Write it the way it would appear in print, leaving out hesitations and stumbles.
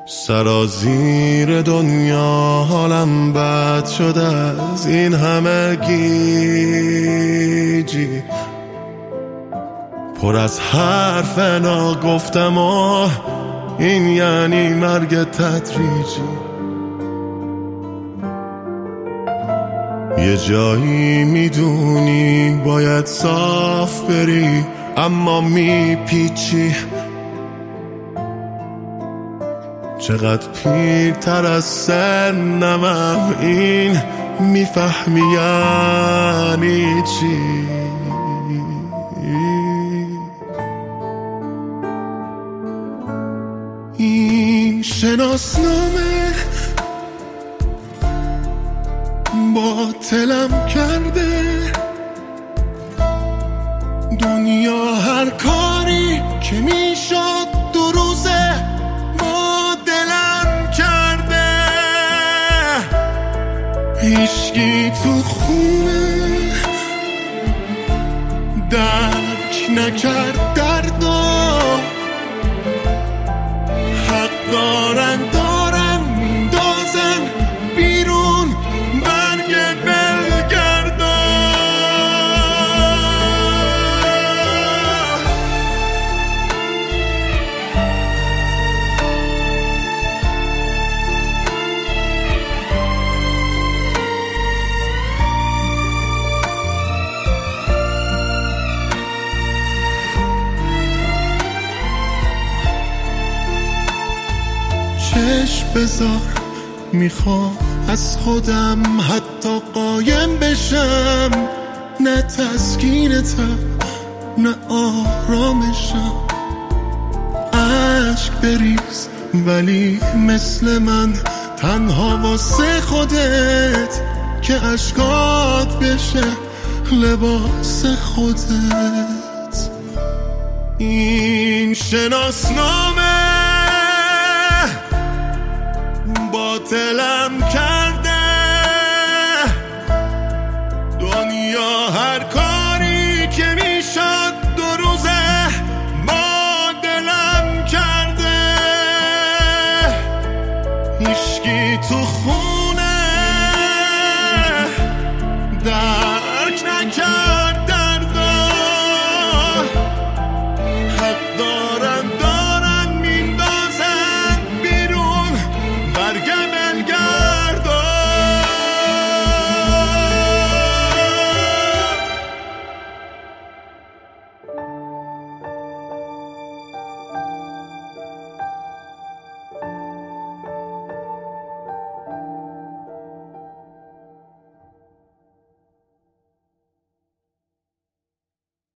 سرازیر دنیا حالم بد شده از این همه گیجی، پر از حرف ناگفتم و این یعنی مرگ تدریجی. یه جایی میدونی باید صاف بری اما میپیچی، چقدر پیرتر از سنمم این میفهمی یعنی چی. این شناسنامه باطلم کرده، دنیا هر کاری که میشد دو روزه با دلم کرده. هیچکی تو خونه درک نکرد دردو، حق دارن میندازن بیرون برگ بلگردا. چشم بذار میخوام از خودم حتی قایم بشم، نه تسکینتم نه آرامشم. عشق بریز ولی مثل من تنها واسه خودت، که اشکات بشه لباس خودت. این شناسنامه باطلم کرد